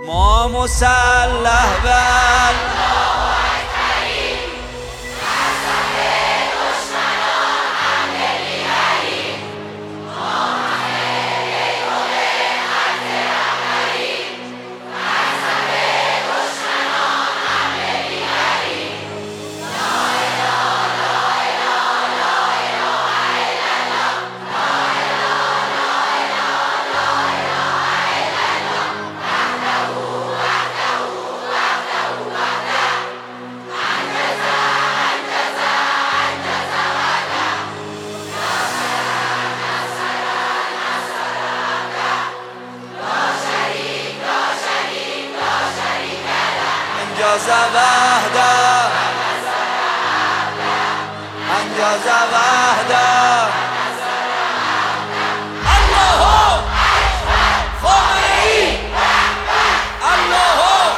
ما مسلح به انجاز وحده انجاز وحده الله خامنه‌ای الله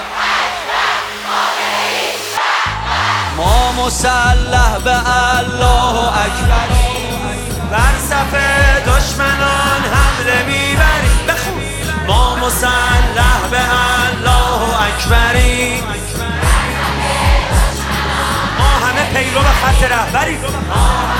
ما مسلح به الله اکبر بر صف دشمنان حمله میبریم بخون ما مسلح به الله اکبریم ما همه پیرو خط رهبری